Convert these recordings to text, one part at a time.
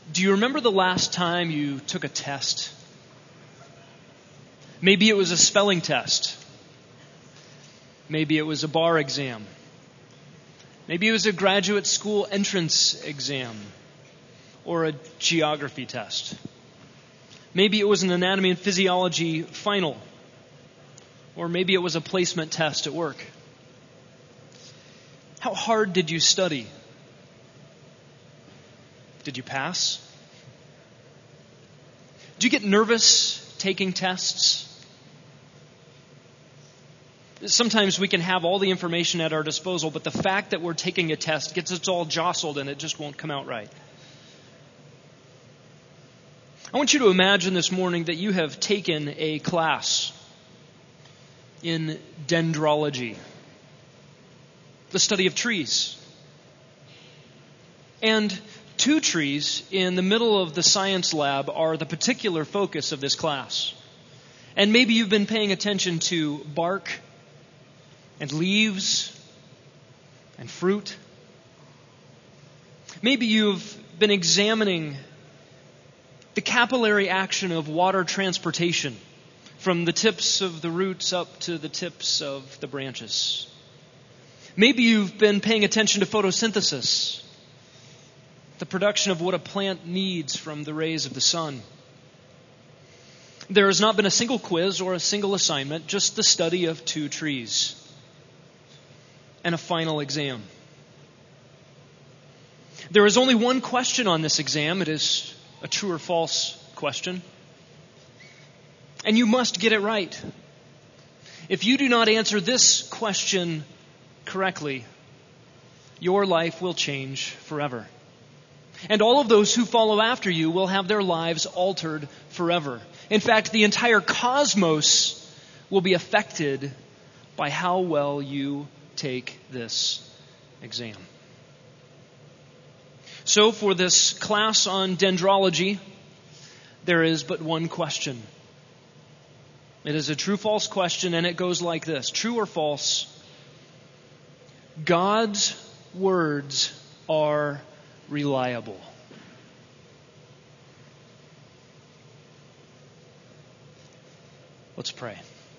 Do you remember the last time you took a test? Maybe it was a spelling test. Maybe it was a bar exam. Maybe it was a graduate school entrance exam or a geography test. Maybe it was an anatomy and physiology final. Or maybe it was a placement test at work. How hard did you study? Did you pass? Do you get nervous taking tests? Sometimes we can have all the information at our disposal, but the fact that we're taking a test gets us all jostled and it just won't come out right. I want you to imagine this morning that you have taken a class in dendrology, the study of trees. And 2 trees in the middle of the science lab are the particular focus of this class. And maybe you've been paying attention to bark and leaves and fruit. Maybe you've been examining the capillary action of water transportation from the tips of the roots up to the tips of the branches. Maybe you've been paying attention to photosynthesis, the production of what a plant needs from the rays of the sun. There has not been a single quiz or a single assignment, just the study of 2 trees and a final exam. There is only one question on this exam. It is a true or false question. And you must get it right. If you do not answer this question correctly, your life will change forever. And all of those who follow after you will have their lives altered forever. In fact, the entire cosmos will be affected by how well you take this exam. So for this class on dendrology, there is but one question. It is a true-false question, and it goes like this. True or false? God's words are reliable. Let's pray.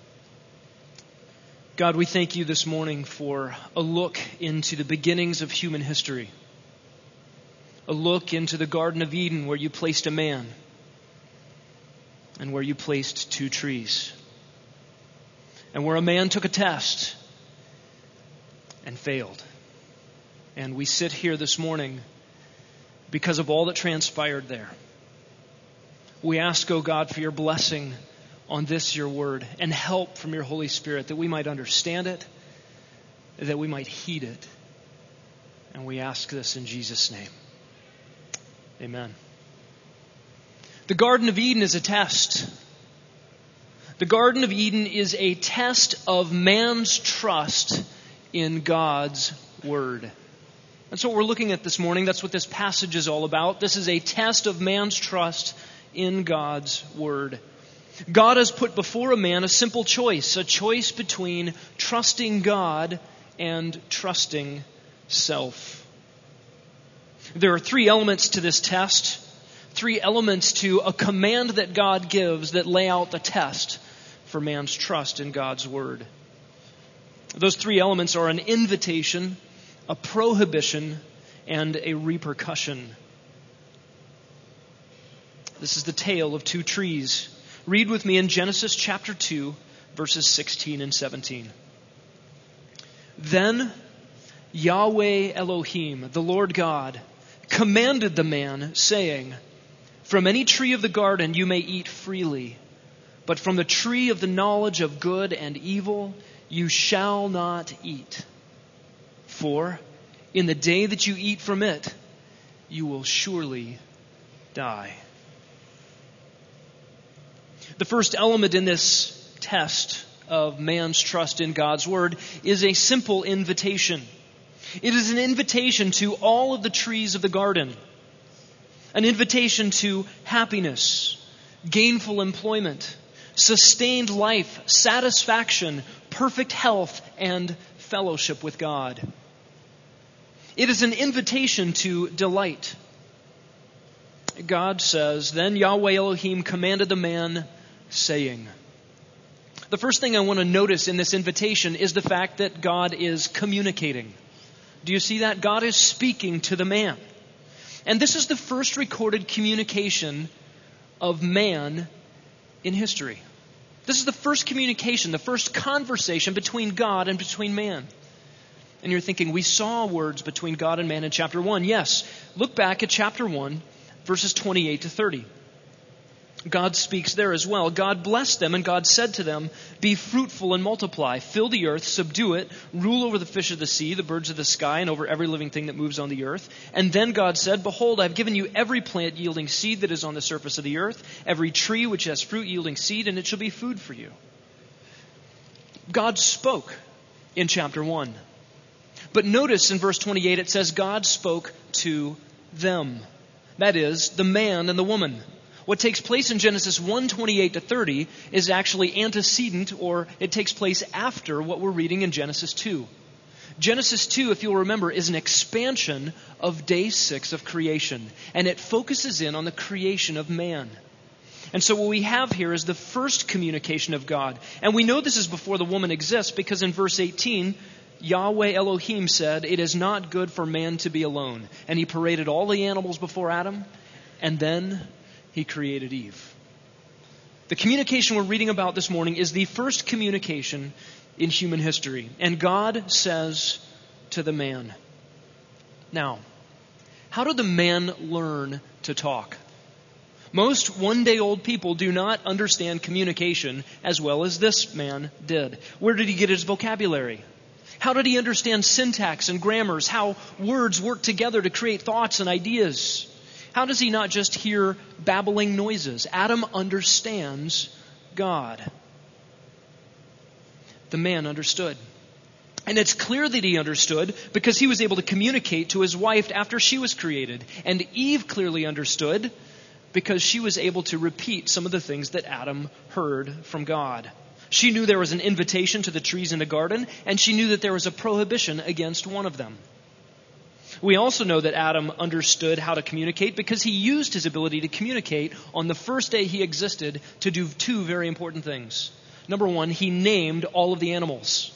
God, we thank you this morning for a look into the beginnings of human history. A look into the Garden of Eden where you placed a man and where you placed 2 trees. And where a man took a test and failed. And we sit here this morning because of all that transpired there. We ask, O God, for your blessing on this, your word, and help from your Holy Spirit that we might understand it, that we might heed it. And we ask this in Jesus' name. Amen. The Garden of Eden is a test. The Garden of Eden is a test of man's trust in God's Word. That's what we're looking at this morning. That's what this passage is all about. This is a test of man's trust in God's Word. God has put before a man a simple choice, a choice between trusting God and trusting self. There are 3 elements to this test, 3 elements to a command that God gives that lay out the test for man's trust in God's Word. Those 3 elements are an invitation, a prohibition, and a repercussion. This is the tale of 2 trees. Read with me in Genesis chapter 2, verses 16 and 17. Then Yahweh Elohim, the Lord God, commanded the man, saying, "From any tree of the garden you may eat freely, but from the tree of the knowledge of good and evil you shall not eat. For in the day that you eat from it, you will surely die." The first element in this test of man's trust in God's Word is a simple invitation. It is an invitation to all of the trees of the garden. An invitation to happiness, gainful employment, sustained life, satisfaction, perfect health, and fellowship with God. It is an invitation to delight. God says, "Then Yahweh Elohim commanded the man, saying." The first thing I want to notice in this invitation is the fact that God is communicating. Do you see that? God is speaking to the man. And this is the first recorded communication of man in history. This is the first communication, the first conversation between God and between man. And you're thinking, we saw words between God and man in chapter 1. Yes, look back at chapter 1, verses 28 to 30. God speaks there as well. God blessed them, and God said to them, "Be fruitful and multiply, fill the earth, subdue it, rule over the fish of the sea, the birds of the sky, and over every living thing that moves on the earth." And then God said, "Behold, I've given you every plant yielding seed that is on the surface of the earth, every tree which has fruit yielding seed, and it shall be food for you." God spoke in chapter 1. But notice in verse 28 it says God spoke to them. That is, the man and the woman. What takes place in Genesis 1:28 to 30 is actually antecedent, or it takes place after what we're reading in Genesis 2. Genesis 2, if you'll remember, is an expansion of day 6 of creation. And it focuses in on the creation of man. And so what we have here is the first communication of God. And we know this is before the woman exists because in verse 18, Yahweh Elohim said, "It is not good for man to be alone." And he paraded all the animals before Adam, and then he created Eve. The communication we're reading about this morning is the first communication in human history. And God says to the man. Now, how did the man learn to talk? Most one-day-old people do not understand communication as well as this man did. Where did he get his vocabulary? How did he understand syntax and grammars? How words work together to create thoughts and ideas? How does he not just hear babbling noises? Adam understands God. The man understood. And it's clear that he understood because he was able to communicate to his wife after she was created. And Eve clearly understood because she was able to repeat some of the things that Adam heard from God. She knew there was an invitation to the trees in the garden, and she knew that there was a prohibition against one of them. We also know that Adam understood how to communicate because he used his ability to communicate on the first day he existed to do two very important things. Number one, he named all of the animals.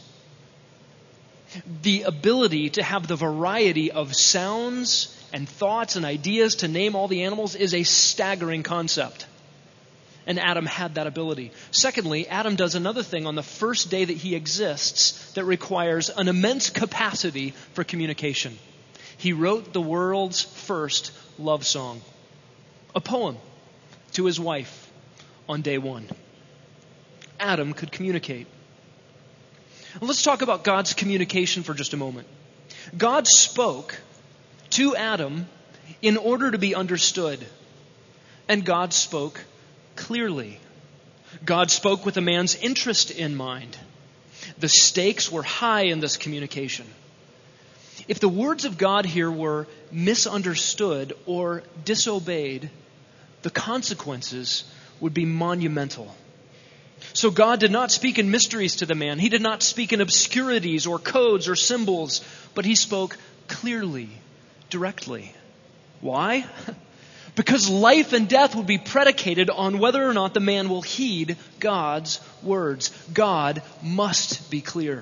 The ability to have the variety of sounds and thoughts and ideas to name all the animals is a staggering concept. And Adam had that ability. Secondly, Adam does another thing on the first day that he exists that requires an immense capacity for communication. He wrote the world's first love song, a poem to his wife on day 1. Adam could communicate. Let's talk about God's communication for just a moment. God spoke to Adam in order to be understood, and God spoke clearly. God spoke with a man's interest in mind. The stakes were high in this communication. If the words of God here were misunderstood or disobeyed, the consequences would be monumental. So God did not speak in mysteries to the man. He did not speak in obscurities or codes or symbols, but he spoke clearly, directly. Why? Because life and death would be predicated on whether or not the man will heed God's words. God must be clear.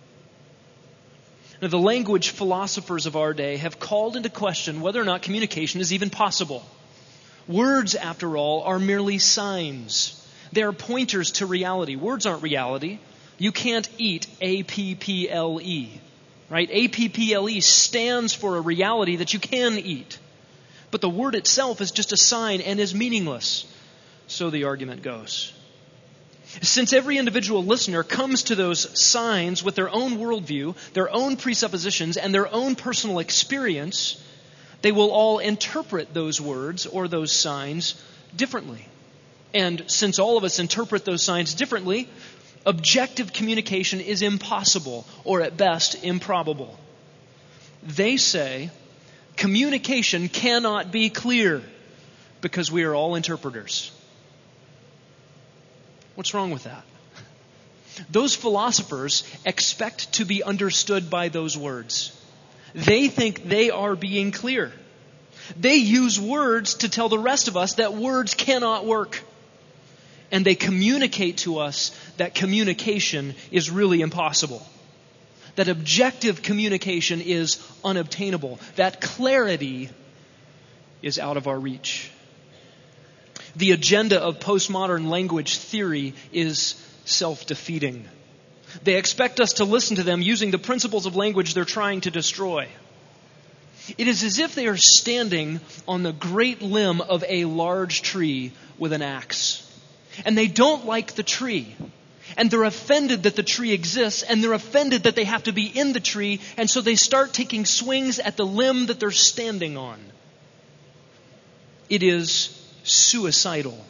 Now, the language philosophers of our day have called into question whether or not communication is even possible. Words, after all, are merely signs. They are pointers to reality. Words aren't reality. You can't eat A-P-P-L-E, right? A-P-P-L-E stands for a reality that you can eat. But the word itself is just a sign and is meaningless. So the argument goes. Since every individual listener comes to those signs with their own worldview, their own presuppositions, and their own personal experience, they will all interpret those words or those signs differently. And since all of us interpret those signs differently, objective communication is impossible, or at best, improbable. They say communication cannot be clear because we are all interpreters. What's wrong with that? Those philosophers expect to be understood by those words. They think they are being clear. They use words to tell the rest of us that words cannot work. And they communicate to us that communication is really impossible. That objective communication is unobtainable. That clarity is out of our reach. The agenda of postmodern language theory is self-defeating. They expect us to listen to them using the principles of language they're trying to destroy. It is as if they are standing on the great limb of a large tree with an axe. And they don't like the tree. And they're offended that the tree exists, and they're offended that they have to be in the tree, and so they start taking swings at the limb that they're standing on. It is suicidal.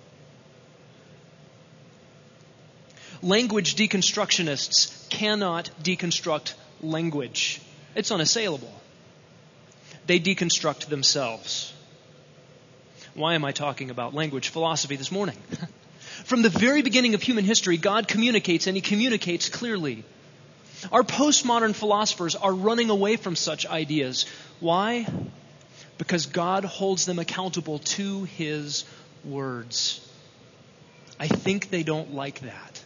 Language deconstructionists cannot deconstruct language. It's unassailable. They deconstruct themselves. Why am I talking about language philosophy this morning? From the very beginning of human history, God communicates, and He communicates clearly. Our postmodern philosophers are running away from such ideas. Why? Because God holds them accountable to His words. I think they don't like that.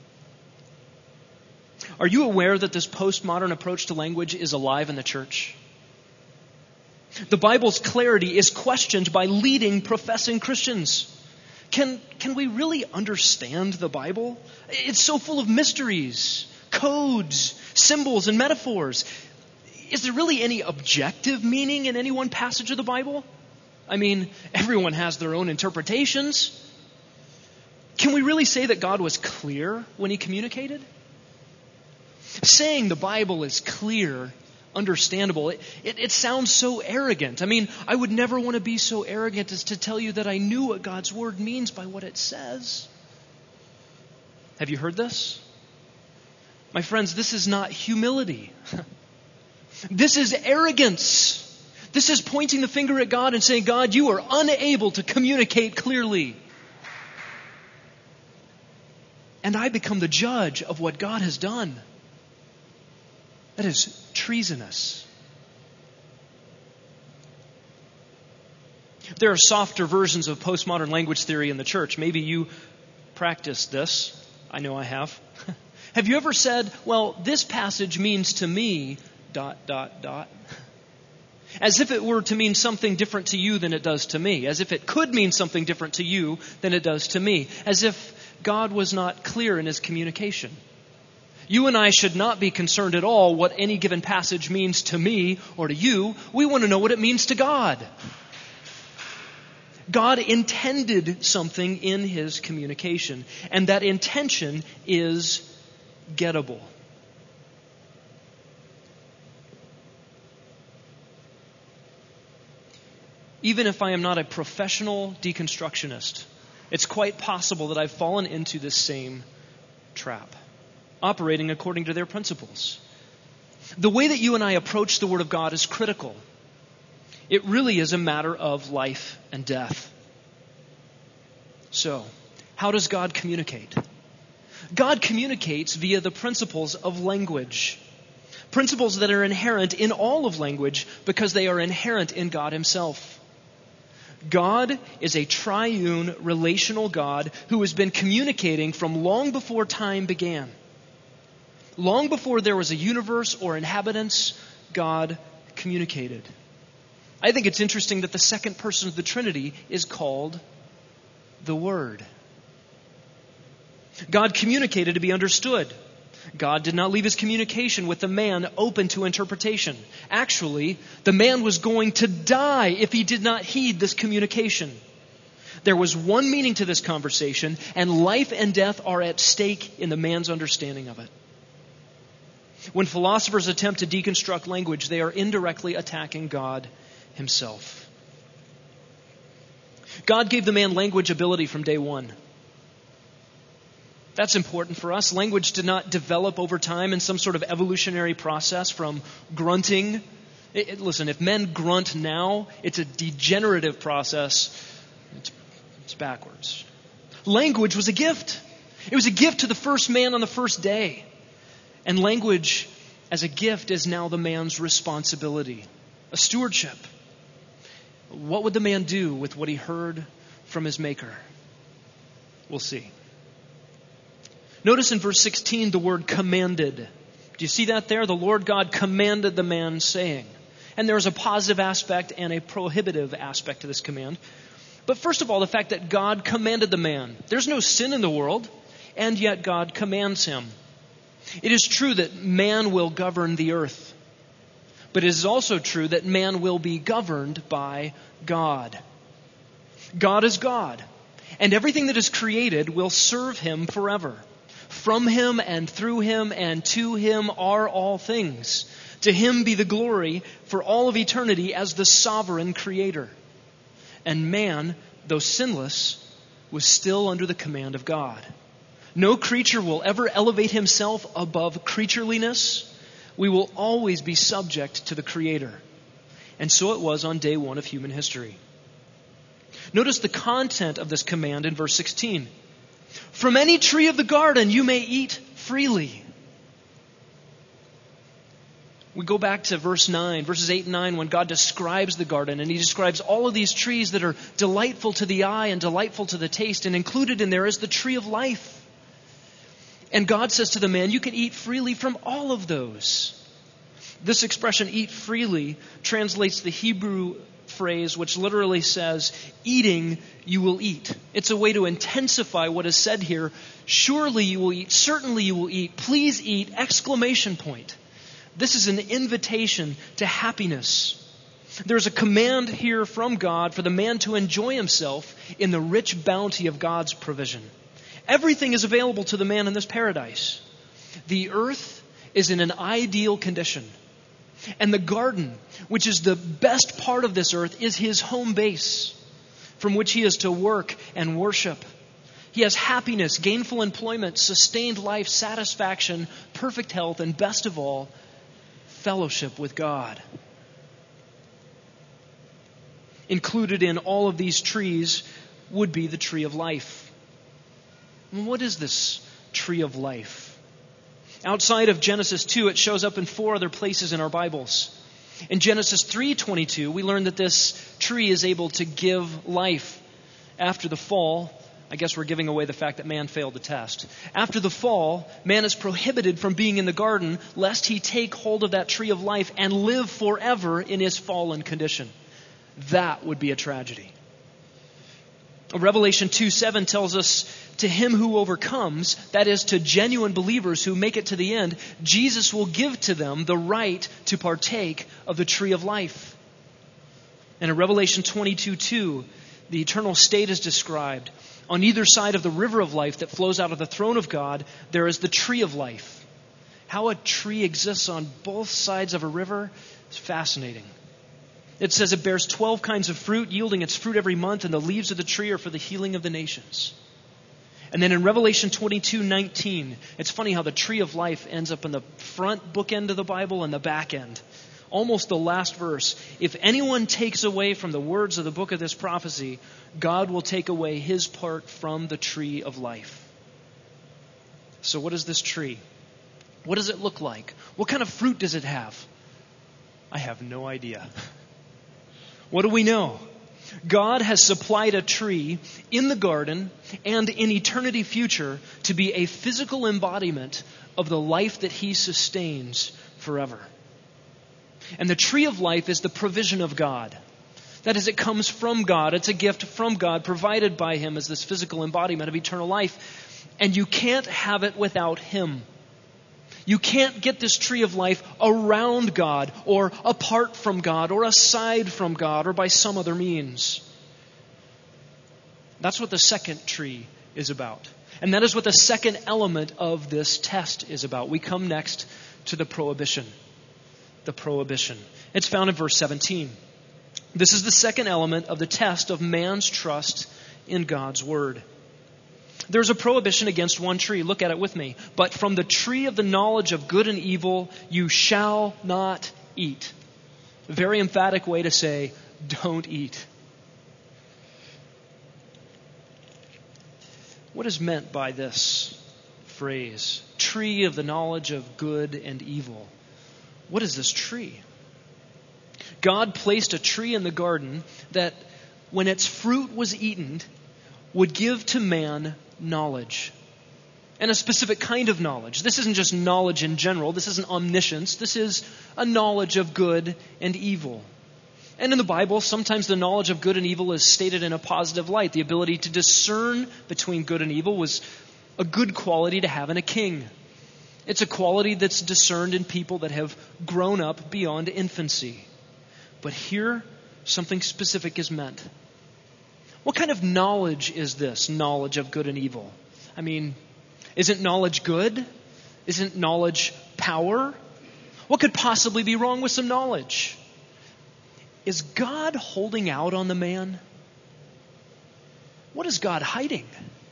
Are you aware that this postmodern approach to language is alive in the church? The Bible's clarity is questioned by leading professing Christians. Can we really understand the Bible? It's so full of mysteries, codes, symbols, and metaphors. Is there really any objective meaning in any one passage of the Bible? I mean, everyone has their own interpretations. Can we really say that God was clear when He communicated? Saying the Bible is clear, understandable, it sounds so arrogant. I mean, I would never want to be so arrogant as to tell you that I knew what God's Word means by what it says. Have you heard this? My friends, this is not humility. This is arrogance. This is pointing the finger at God and saying, God, you are unable to communicate clearly. And I become the judge of what God has done. That is treasonous. There are softer versions of postmodern language theory in the church. Maybe you practice this. I know I have. Have you ever said, well, this passage means to me, ... As if it were to mean something different to you than it does to me. As if it could mean something different to you than it does to me. As if God was not clear in His communication. You and I should not be concerned at all what any given passage means to me or to you. We want to know what it means to God. God intended something in His communication, and that intention is gettable. Even if I am not a professional deconstructionist, it's quite possible that I've fallen into this same trap, operating according to their principles. The way that you and I approach the Word of God is critical. It really is a matter of life and death. So, how does God communicate? God communicates via the principles of language. Principles that are inherent in all of language because they are inherent in God Himself. God is a triune, relational God who has been communicating from long before time began. Long before there was a universe or inhabitants, God communicated. I think it's interesting that the second person of the Trinity is called the Word. God communicated to be understood. God did not leave His communication with the man open to interpretation. Actually, the man was going to die if he did not heed this communication. There was one meaning to this conversation, and life and death are at stake in the man's understanding of it. When philosophers attempt to deconstruct language, they are indirectly attacking God Himself. God gave the man language ability from day one. That's important for us. Language did not develop over time in some sort of evolutionary process from grunting. Listen, if men grunt now, it's a degenerative process. It's backwards. Language was a gift. It was a gift to the first man on the first day. And language as a gift is now the man's responsibility, a stewardship. What would the man do with what he heard from his Maker? We'll see. Notice in verse 16 the word commanded. Do you see that there? The Lord God commanded the man, saying. And there's a positive aspect and a prohibitive aspect to this command. But first of all, the fact that God commanded the man. There's no sin in the world, and yet God commands him. It is true that man will govern the earth. But it is also true that man will be governed by God. God is God, and everything that is created will serve him forever. From him and through him and to him are all things. To him be the glory for all of eternity as the sovereign creator. And man, though sinless, was still under the command of God. No creature will ever elevate himself above creatureliness. We will always be subject to the Creator. And so it was on day one of human history. Notice the content of this command in verse 16. From any tree of the garden you may eat freely. We go back to verses 8 and 9, when God describes the garden, and he describes all of these trees that are delightful to the eye and delightful to the taste, and included in there is the tree of life. And God says to the man, you can eat freely from all of those. This expression, eat freely, translates the Hebrew phrase which literally says, eating you will eat. It's a way to intensify what is said here. Surely you will eat, certainly you will eat, please eat, exclamation point. This is an invitation to happiness. There's a command here from God for the man to enjoy himself in the rich bounty of God's provision. Everything is available to the man in this paradise. The earth is in an ideal condition. And the garden, which is the best part of this earth, is his home base from which he is to work and worship. He has happiness, gainful employment, sustained life, satisfaction, perfect health, and best of all, fellowship with God. Included in all of these trees would be the tree of life. What is this tree of life? Outside of Genesis 2, it shows up in 4 other places in our Bibles. In Genesis 3:22, we learn that this tree is able to give life. After the fall, I guess we're giving away the fact that man failed the test. After the fall, man is prohibited from being in the garden lest he take hold of that tree of life and live forever in his fallen condition. That would be a tragedy. Revelation 2:7 tells us, to him who overcomes, that is to genuine believers who make it to the end, Jesus will give to them the right to partake of the tree of life. And in Revelation 22:2, the eternal state is described. On either side of the river of life that flows out of the throne of God, there is the tree of life. How a tree exists on both sides of a river is fascinating. It says it bears 12 kinds of fruit, yielding its fruit every month, and the leaves of the tree are for the healing of the nations. And then in Revelation 22:19, it's funny how the tree of life ends up in the front bookend of the Bible and the back end. Almost the last verse. If anyone takes away from the words of the book of this prophecy, God will take away his part from the tree of life. So what is this tree? What does it look like? What kind of fruit does it have? I have no idea. What do we know? God has supplied a tree in the garden and in eternity future to be a physical embodiment of the life that he sustains forever. And the tree of life is the provision of God. That is, it comes from God. It's a gift from God provided by him as this physical embodiment of eternal life. And you can't have it without him. You can't get this tree of life around God or apart from God or aside from God or by some other means. That's what the second tree is about. And that is what the second element of this test is about. We come next to the prohibition. The prohibition. It's found in verse 17. This is the second element of the test of man's trust in God's word. There's a prohibition against one tree. Look at it with me. But from the tree of the knowledge of good and evil, you shall not eat. A very emphatic way to say, don't eat. What is meant by this phrase? Tree of the knowledge of good and evil. What is this tree? God placed a tree in the garden that, when its fruit was eaten, would give to man knowledge. And a specific kind of knowledge. This isn't just knowledge in general. This isn't omniscience. This is a knowledge of good and evil. And in the Bible, sometimes the knowledge of good and evil is stated in a positive light. The ability to discern between good and evil was a good quality to have in a king. It's a quality that's discerned in people that have grown up beyond infancy. But here, something specific is meant. What kind of knowledge is this, knowledge of good and evil? I mean, isn't knowledge good? Isn't knowledge power? What could possibly be wrong with some knowledge? Is God holding out on the man? What is God hiding?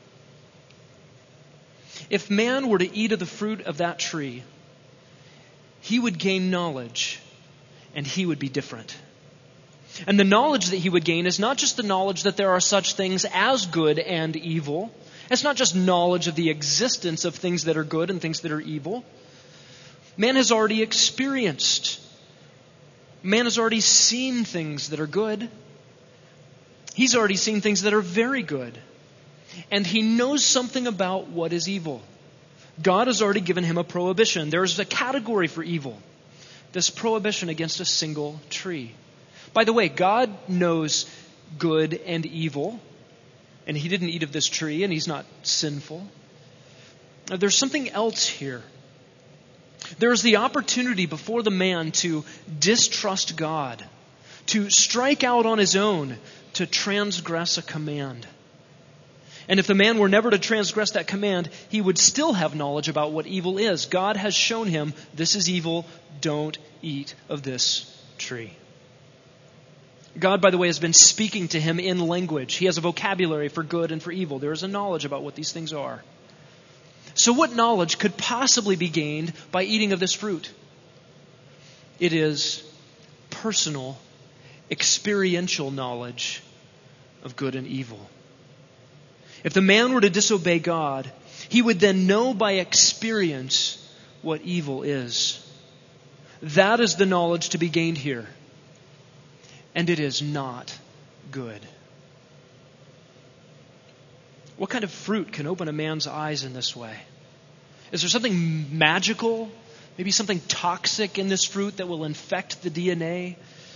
If man were to eat of the fruit of that tree, he would gain knowledge, and he would be different. And the knowledge that he would gain is not just the knowledge that there are such things as good and evil. It's not just knowledge of the existence of things that are good and things that are evil. Man has already experienced. Man has already seen things that are good. He's already seen things that are very good. And he knows something about what is evil. God has already given him a prohibition. There is a category for evil. This prohibition against a single tree. By the way, God knows good and evil. And he didn't eat of this tree, and he's not sinful. Now, there's something else here. There is the opportunity before the man to distrust God, to strike out on his own, to transgress a command. And if the man were never to transgress that command, he would still have knowledge about what evil is. God has shown him, this is evil, don't eat of this tree. God, by the way, has been speaking to him in language. He has a vocabulary for good and for evil. There is a knowledge about what these things are. So what knowledge could possibly be gained by eating of this fruit? It is personal, experiential knowledge of good and evil. If the man were to disobey God, he would then know by experience what evil is. That is the knowledge to be gained here. And it is not good. What kind of fruit can open a man's eyes in this way? Is there something magical, maybe something toxic in this fruit that will infect the DNA?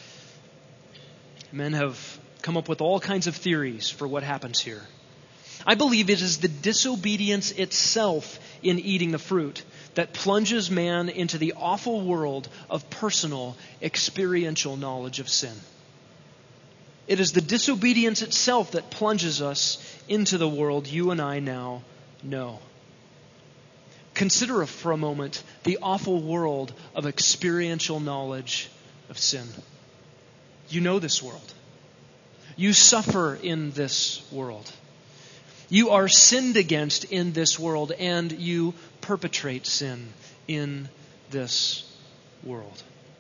Men have come up with all kinds of theories for what happens here. I believe it is the disobedience itself in eating the fruit that plunges man into the awful world of personal, experiential knowledge of sin. It is the disobedience itself that plunges us into the world you and I now know. Consider for a moment the awful world of experiential knowledge of sin. You know this world. You suffer in this world. You are sinned against in this world, and you perpetrate sin in this world.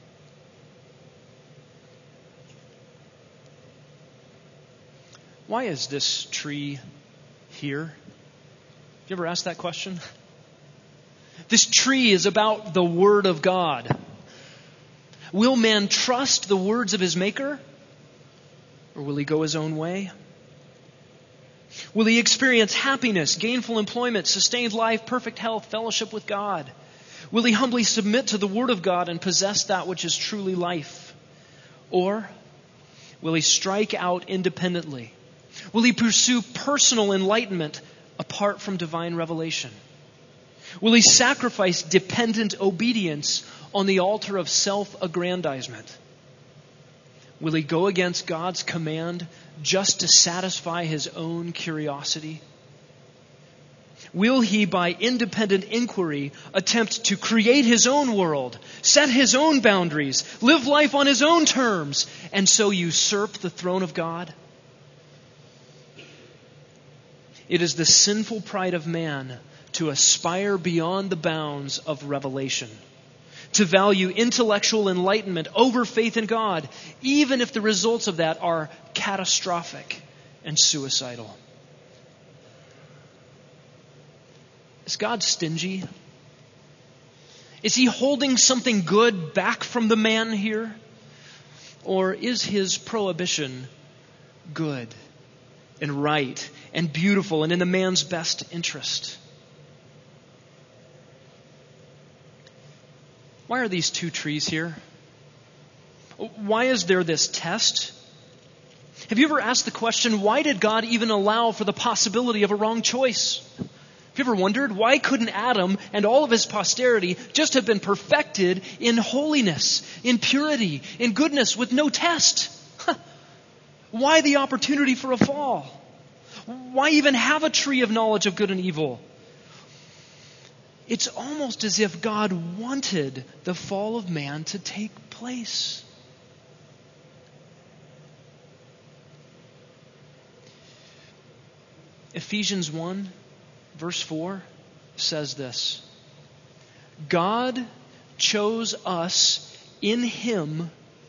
Why is this tree here? Have you ever asked that question? This tree is about the Word of God. Will man trust the words of his Maker? Or will he go his own way? Will he experience happiness, gainful employment, sustained life, perfect health, fellowship with God? Will he humbly submit to the Word of God and possess that which is truly life? Or will he strike out independently? Will he pursue personal enlightenment apart from divine revelation? Will he sacrifice dependent obedience on the altar of self-aggrandizement? Will he go against God's command just to satisfy his own curiosity? Will he, by independent inquiry, attempt to create his own world, set his own boundaries, live life on his own terms, and so usurp the throne of God? It is the sinful pride of man to aspire beyond the bounds of revelation, to value intellectual enlightenment over faith in God, even if the results of that are catastrophic and suicidal. Is God stingy? Is he holding something good back from the man here? Or is his prohibition good and right and beautiful and in the man's best interest? Why are these two trees here? Why is there this test? Have you ever asked the question, why did God even allow for the possibility of a wrong choice? Have you ever wondered, why couldn't Adam and all of his posterity just have been perfected in holiness, in purity, in goodness with no test? Why the opportunity for a fall? Why even have a tree of knowledge of good and evil? It's almost as if God wanted the fall of man to take place. Ephesians 1, verse 4 says this: God chose us in Him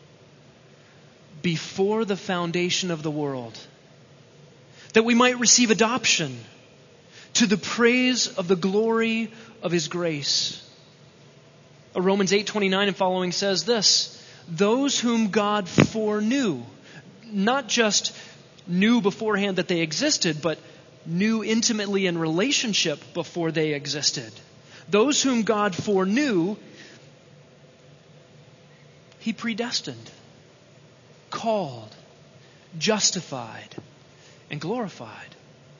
before the foundation of the world, that we might receive adoption to the praise of the glory of His grace. Romans 8:29 and following says this: those whom God foreknew, not just knew beforehand that they existed, but knew intimately in relationship before they existed. Those whom God foreknew, He predestined, called, justified, and glorified.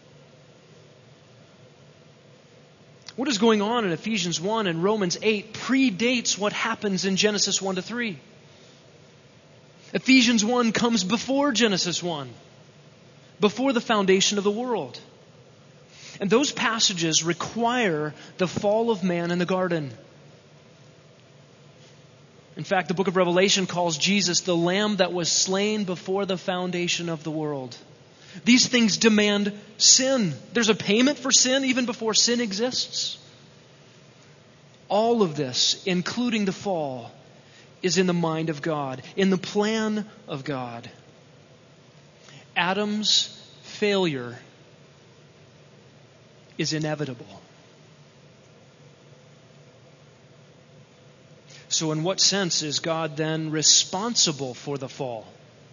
What is going on in Ephesians 1 and Romans 8 predates what happens in Genesis 1 to 3. Ephesians 1 comes before Genesis 1, before the foundation of the world. And those passages require the fall of man in the garden. In fact, the book of Revelation calls Jesus the Lamb that was slain before the foundation of the world. These things demand sin. There's a payment for sin even before sin exists. All of this, including the fall, is in the mind of God, in the plan of God. Adam's failure is inevitable. So in what sense is God then responsible for the fall?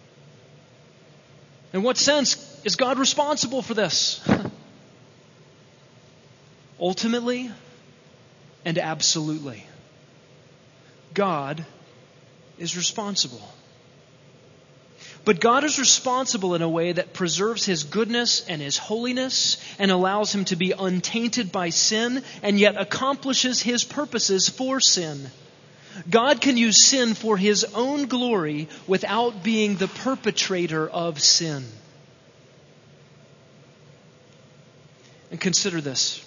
In what sense is God responsible for this? Ultimately and absolutely, God is responsible. But God is responsible in a way that preserves His goodness and His holiness and allows Him to be untainted by sin and yet accomplishes His purposes for sin. God can use sin for His own glory without being the perpetrator of sin. And consider this.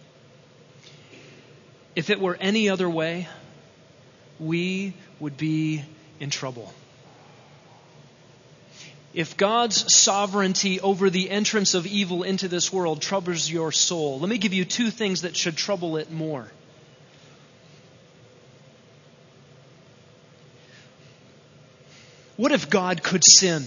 If it were any other way, we would be in trouble. If God's sovereignty over the entrance of evil into this world troubles your soul, let me give you two things that should trouble it more. What if God could sin?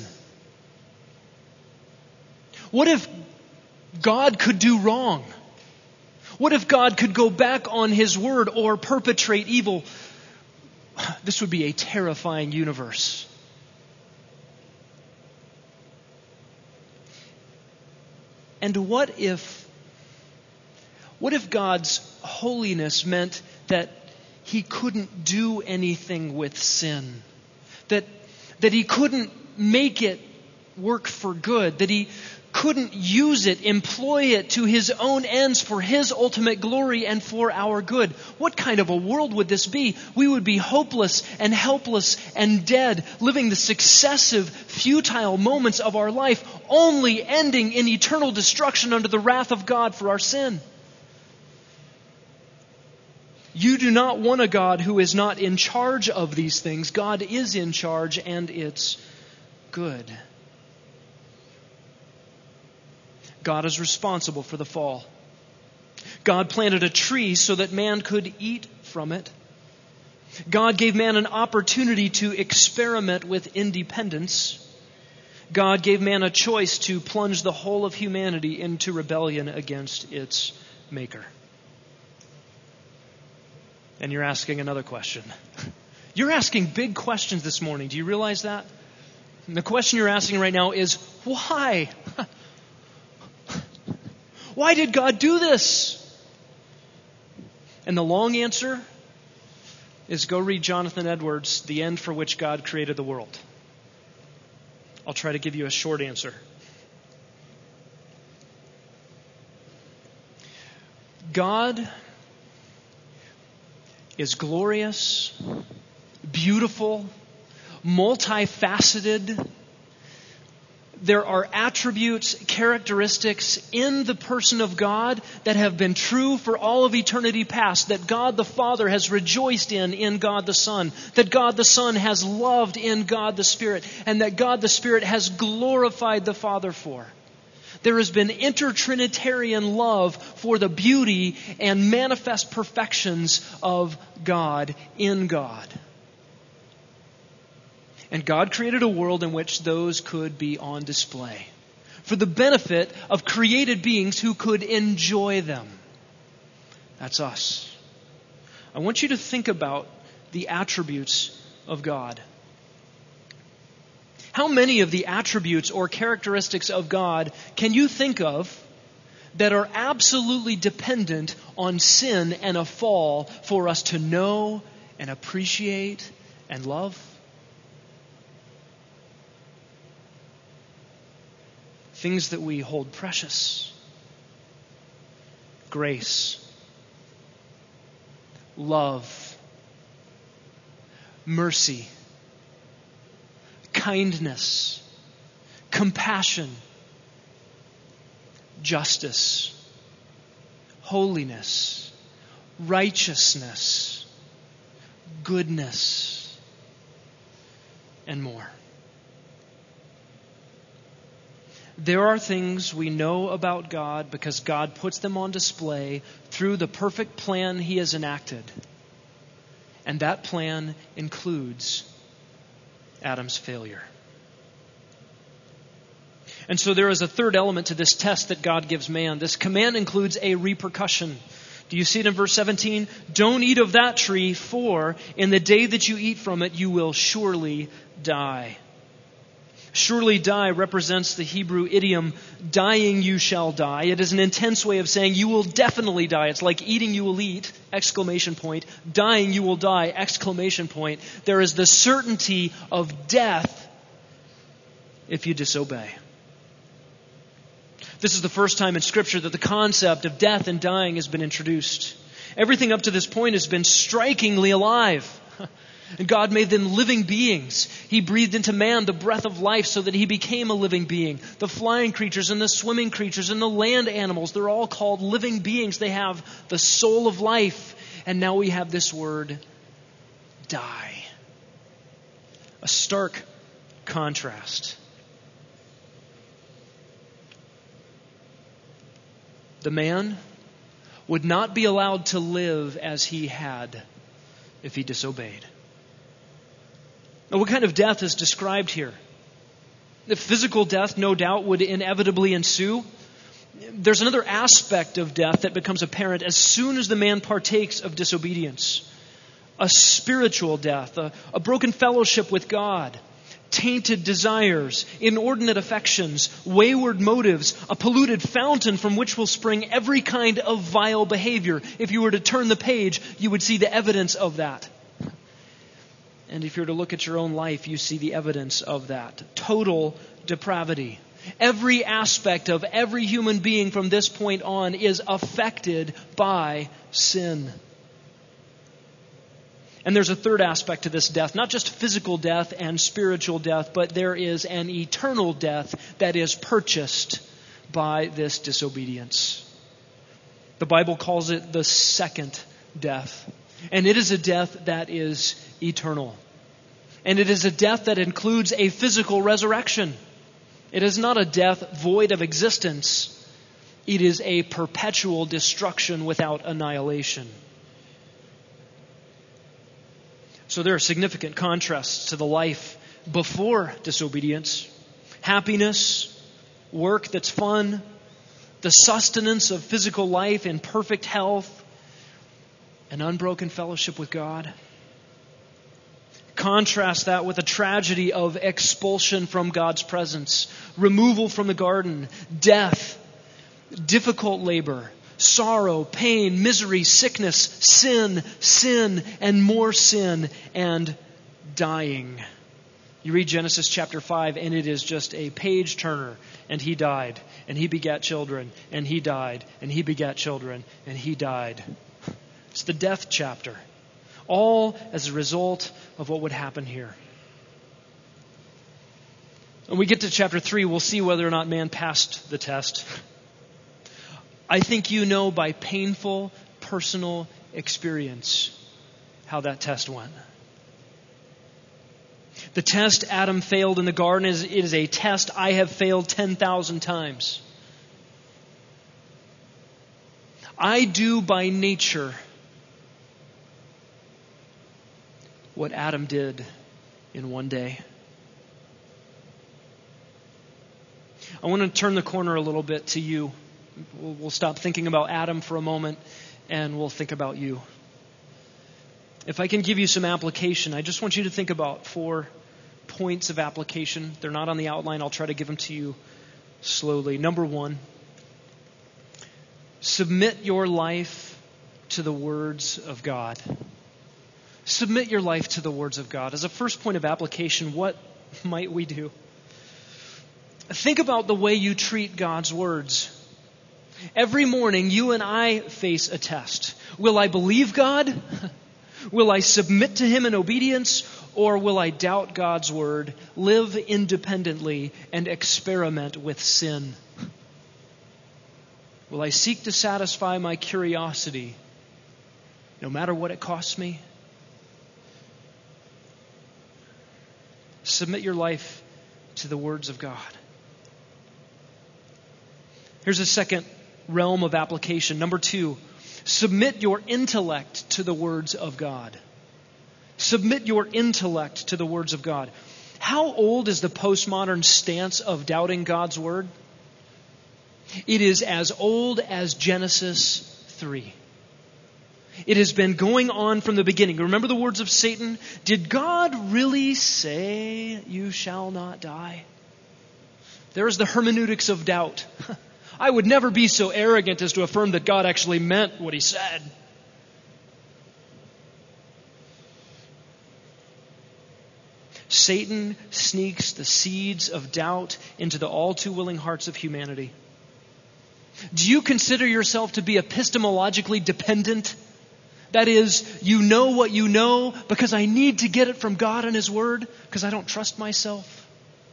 What if God could do wrong? What if God could go back on His word or perpetrate evil? This would be a terrifying universe. And what if God's holiness meant that He couldn't do anything with sin? That He couldn't make it work for good? That He couldn't use it, employ it to His own ends for His ultimate glory and for our good? What kind of a world would this be? We would be hopeless and helpless and dead, living the successive, futile moments of our life, only ending in eternal destruction under the wrath of God for our sin. You do not want a God who is not in charge of these things. God is in charge, and it's good. God is responsible for the fall. God planted a tree so that man could eat from it. God gave man an opportunity to experiment with independence. God gave man a choice to plunge the whole of humanity into rebellion against its Maker. And you're asking another question. You're asking big questions this morning. Do you realize that? And the question you're asking right now is, why? Why did God do this? And the long answer is go read Jonathan Edwards, The End for Which God Created the World. I'll try to give you a short answer. God is glorious, beautiful, multifaceted. There are attributes, characteristics in the person of God that have been true for all of eternity past, that God the Father has rejoiced in God the Son, that God the Son has loved in God the Spirit, and that God the Spirit has glorified the Father for. There has been intertrinitarian love for the beauty and manifest perfections of God in God. And God created a world in which those could be on display for the benefit of created beings who could enjoy them. That's us. I want you to think about the attributes of God. How many of the attributes or characteristics of God can you think of that are absolutely dependent on sin and a fall for us to know and appreciate and love? Things that we hold precious. Grace. Love. Mercy. Kindness. Compassion. Justice. Holiness. Righteousness. Goodness. And more. There are things we know about God because God puts them on display through the perfect plan He has enacted. And that plan includes Adam's failure. And so there is a third element to this test that God gives man. This command includes a repercussion. Do you see it in verse 17? Don't eat of that tree, for in the day that you eat from it, you will surely die. Surely die represents the Hebrew idiom, dying you shall die. It is an intense way of saying you will definitely die. It's like eating you will eat, exclamation point. Dying you will die, exclamation point. There is the certainty of death if you disobey. This is the first time in Scripture that the concept of death and dying has been introduced. Everything up to this point has been strikingly alive. And God made them living beings. He breathed into man the breath of life so that he became a living being. The flying creatures and the swimming creatures and the land animals, they're all called living beings. They have the soul of life. And now we have this word, die. A stark contrast. The man would not be allowed to live as he had if he disobeyed. Now, what kind of death is described here? The physical death, no doubt, would inevitably ensue. There's another aspect of death that becomes apparent as soon as the man partakes of disobedience. A spiritual death, a broken fellowship with God, tainted desires, inordinate affections, wayward motives, a polluted fountain from which will spring every kind of vile behavior. If you were to turn the page, you would see the evidence of that. And if you were to look at your own life, you see the evidence of that. Total depravity. Every aspect of every human being from this point on is affected by sin. And there's a third aspect to this death, not just physical death and spiritual death, but there is an eternal death that is purchased by this disobedience. The Bible calls it the second death. And it is a death that is eternal. And it is a death that includes a physical resurrection. It is not a death void of existence. It is a perpetual destruction without annihilation. So there are significant contrasts to the life before disobedience. Happiness, work that's fun, the sustenance of physical life in perfect health, an unbroken fellowship with God. contrast that with the tragedy of expulsion from God's presence, removal from the garden, death, difficult labor, sorrow, pain, misery, sickness, sin, and more sin, and dying. You read Genesis chapter 5, and it is just a page turner. And he died, and he begat children, and he died, and he begat children, and he died. It's the death chapter. All as a result of what would happen here. When we get to chapter 3, we'll see whether or not man passed the test. I think you know by painful personal experience how that test went. The test Adam failed in the garden is a test I have failed 10,000 times. I do by nature what Adam did in one day. I want to turn the corner a little bit to you. We'll stop thinking about Adam for a moment and we'll think about you. If I can give you some application, I just want you to think about 4 points of application. They're not on the outline. I'll try to give them to you slowly. Number 1, submit your life to the words of God. Submit your life to the words of God. As a first point of application, what might we do? Think about the way you treat God's words. Every morning, you and I face a test. Will I believe God? Will I submit to Him in obedience? Or will I doubt God's word, live independently, and experiment with sin? Will I seek to satisfy my curiosity, no matter what it costs me? Submit your life to the words of God. Here's a second realm of application. Number 2, submit your intellect to the words of God. Submit your intellect to the words of God. How old is the postmodern stance of doubting God's word? It is as old as Genesis 3. It has been going on from the beginning. Remember the words of Satan? Did God really say you shall not die? There is the hermeneutics of doubt. I would never be so arrogant as to affirm that God actually meant what He said. Satan sneaks the seeds of doubt into the all too willing hearts of humanity. Do you consider yourself to be epistemologically dependent? That is, you know what you know because I need to get it from God and His Word because I don't trust myself?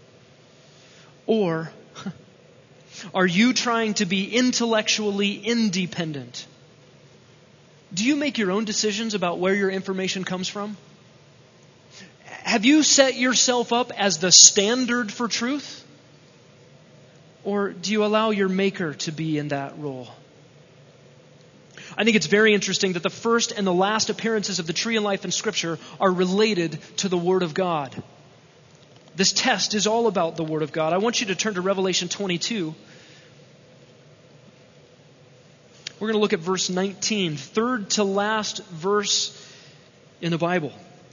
Or are you trying to be intellectually independent? Do you make your own decisions about where your information comes from? Have you set yourself up as the standard for truth? Or do you allow your Maker to be in that role? I think it's very interesting that the first and the last appearances of the tree of life in Scripture are related to the Word of God. This test is all about the Word of God. I want you to turn to Revelation 22. We're going to look at verse 19, third to last verse in the Bible.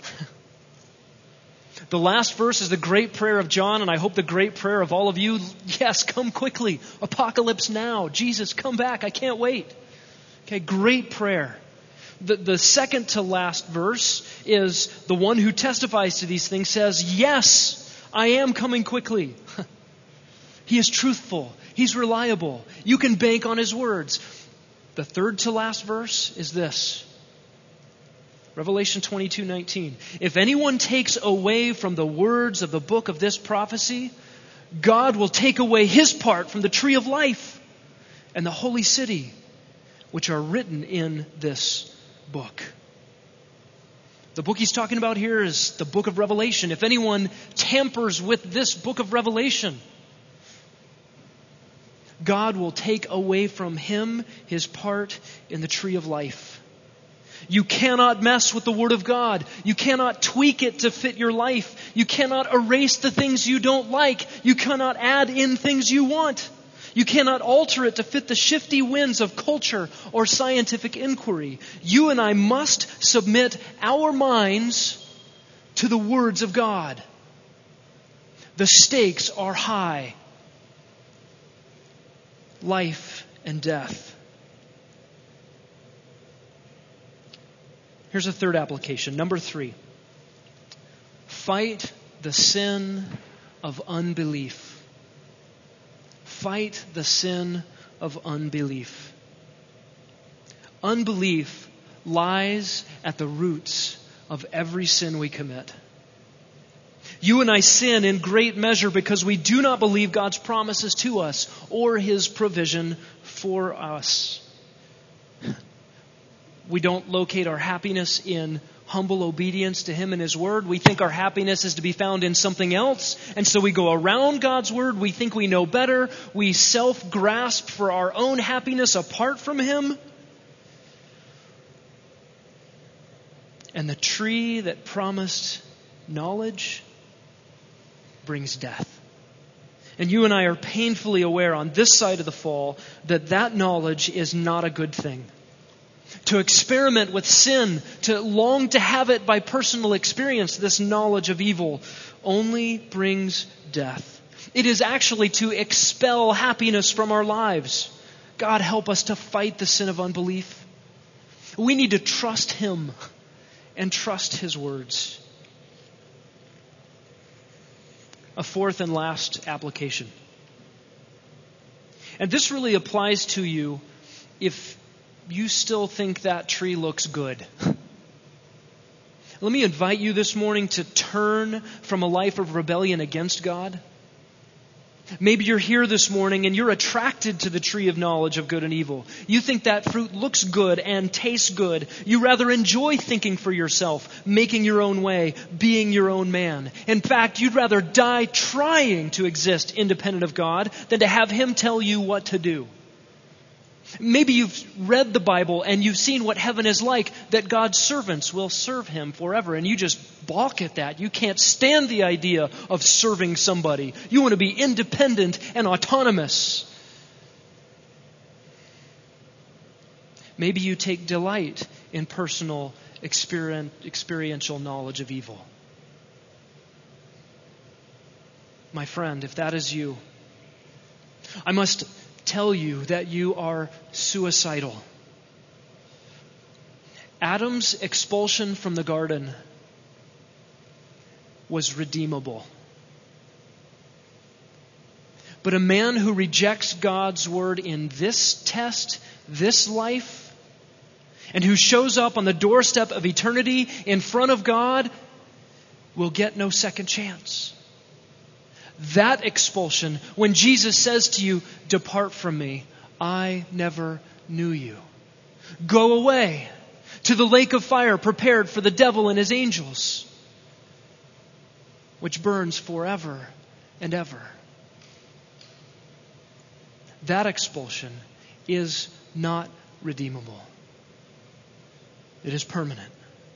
The last verse is the great prayer of John, and I hope the great prayer of all of you. Yes, come quickly. Apocalypse now. Jesus, come back. I can't wait. Okay, great prayer. The second to last verse is the one who testifies to these things says, yes, I am coming quickly. He is truthful. He's reliable. You can bank on His words. The third to last verse is this. Revelation 22:19. If anyone takes away from the words of the book of this prophecy, God will take away his part from the tree of life and the holy city, which are written in this book. The book he's talking about here is the book of Revelation. If anyone tampers with this book of Revelation, God will take away from him his part in the tree of life. You cannot mess with the Word of God. You cannot tweak it to fit your life. You cannot erase the things you don't like. You cannot add in things you want. You cannot alter it to fit the shifty winds of culture or scientific inquiry. You and I must submit our minds to the words of God. The stakes are high. Life and death. Here's a third application. Number 3. Fight the sin of unbelief. Fight the sin of unbelief. Unbelief lies at the roots of every sin we commit. You and I sin in great measure because we do not believe God's promises to us or His provision for us. We don't locate our happiness in humble obedience to Him and His Word. We think our happiness is to be found in something else. And so we go around God's Word. We think we know better. We self-grasp for our own happiness apart from Him. And the tree that promised knowledge brings death. And you and I are painfully aware on this side of the fall that knowledge is not a good thing. To experiment with sin, to long to have it by personal experience, this knowledge of evil only brings death. It is actually to expel happiness from our lives. God, help us to fight the sin of unbelief. We need to trust Him and trust His words. A fourth and last application. And this really applies to you if you still think that tree looks good. Let me invite you this morning to turn from a life of rebellion against God. Maybe you're here this morning and you're attracted to the tree of knowledge of good and evil. You think that fruit looks good and tastes good. You rather enjoy thinking for yourself, making your own way, being your own man. In fact, you'd rather die trying to exist independent of God than to have Him tell you what to do. Maybe you've read the Bible and you've seen what heaven is like, that God's servants will serve Him forever, and you just balk at that. You can't stand the idea of serving somebody. You want to be independent and autonomous. Maybe you take delight in personal experiential knowledge of evil. My friend, if that is you, I must tell you that you are suicidal. Adam's expulsion from the garden was redeemable. But a man who rejects God's word in this test, this life, and who shows up on the doorstep of eternity in front of God will get no second chance. That expulsion, when Jesus says to you, "Depart from me, I never knew you. Go away to the lake of fire prepared for the devil and his angels, which burns forever and ever." That expulsion is not redeemable. It is permanent.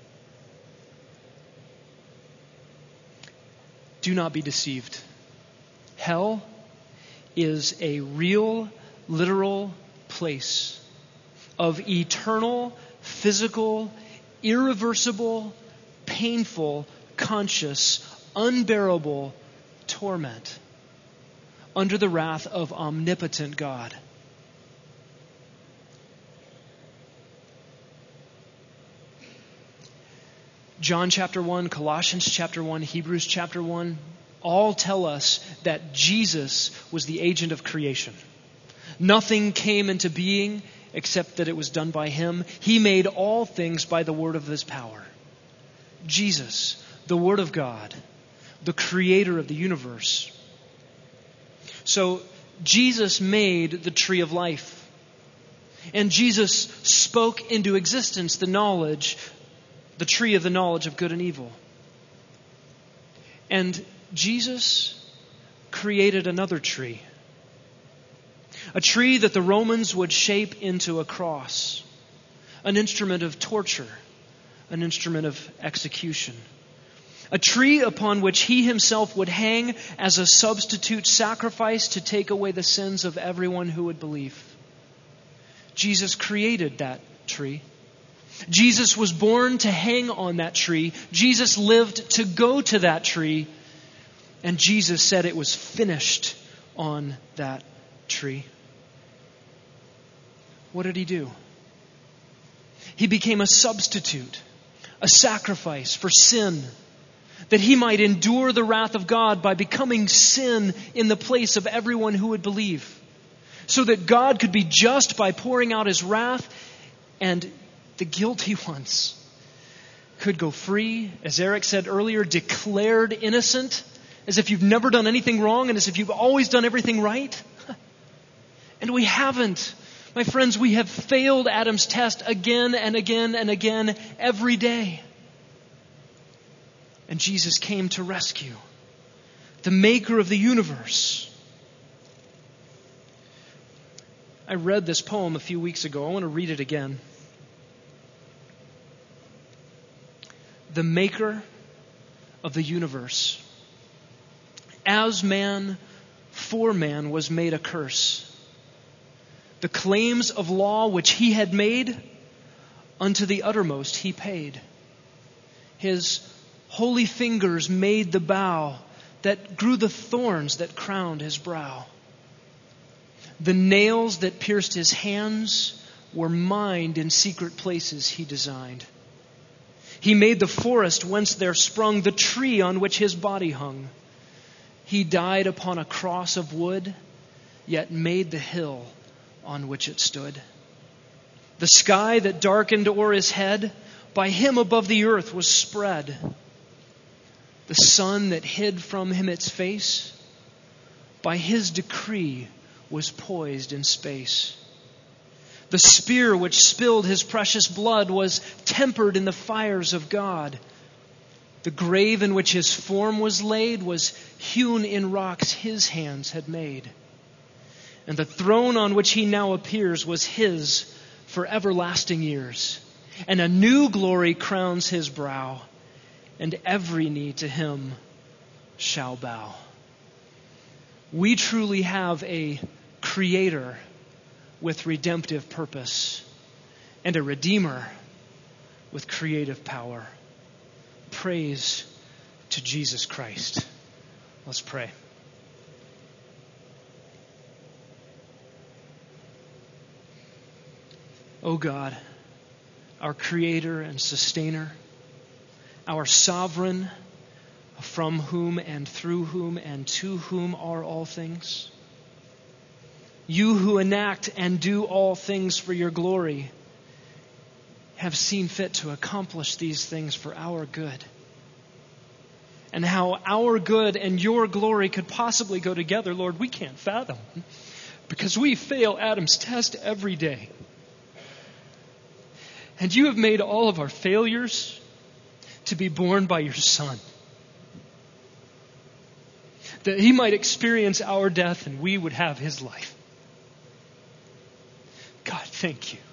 Do not be deceived. Hell is a real, literal place of eternal, physical, irreversible, painful, conscious, unbearable torment under the wrath of omnipotent God. John chapter 1, Colossians chapter 1, Hebrews chapter 1, all tell us that Jesus was the agent of creation. Nothing came into being except that it was done by Him. He made all things by the word of His power. Jesus, the Word of God, the Creator of the universe. So Jesus made the tree of life. And Jesus spoke into existence the tree of the knowledge of good and evil. And Jesus created another tree. A tree that the Romans would shape into a cross. An instrument of torture. An instrument of execution. A tree upon which He Himself would hang as a substitute sacrifice to take away the sins of everyone who would believe. Jesus created that tree. Jesus was born to hang on that tree. Jesus lived to go to that tree. And Jesus said it was finished on that tree. What did he do? He became a substitute, a sacrifice for sin, that he might endure the wrath of God by becoming sin in the place of everyone who would believe, so that God could be just by pouring out his wrath, and the guilty ones could go free, as Eric said earlier, declared innocent, as if you've never done anything wrong and as if you've always done everything right. And we haven't. My friends, we have failed Adam's test again and again and again every day. And Jesus came to rescue the maker of the universe. I read this poem a few weeks ago. I want to read it again. The maker of the universe, as man, for man, was made a curse. The claims of law which he had made, unto the uttermost he paid. His holy fingers made the bough that grew the thorns that crowned his brow. The nails that pierced his hands were mined in secret places he designed. He made the forest whence there sprung the tree on which his body hung. He died upon a cross of wood, yet made the hill on which it stood. The sky that darkened o'er his head, by him above the earth was spread. The sun that hid from him its face, by his decree was poised in space. The spear which spilled his precious blood was tempered in the fires of God. The grave in which his form was laid was hewn in rocks his hands had made. And the throne on which he now appears was his for everlasting years. And a new glory crowns his brow, and every knee to him shall bow. We truly have a creator with redemptive purpose and a redeemer with creative power. Praise to Jesus Christ. Let's pray. O God, our creator and sustainer, our sovereign, from whom and through whom and to whom are all things. You who enact and do all things for your glory have seen fit to accomplish these things for our good. And how our good and your glory could possibly go together, Lord, we can't fathom, because we fail Adam's test every day. And you have made all of our failures to be borne by your Son, that he might experience our death and we would have his life. God, thank you.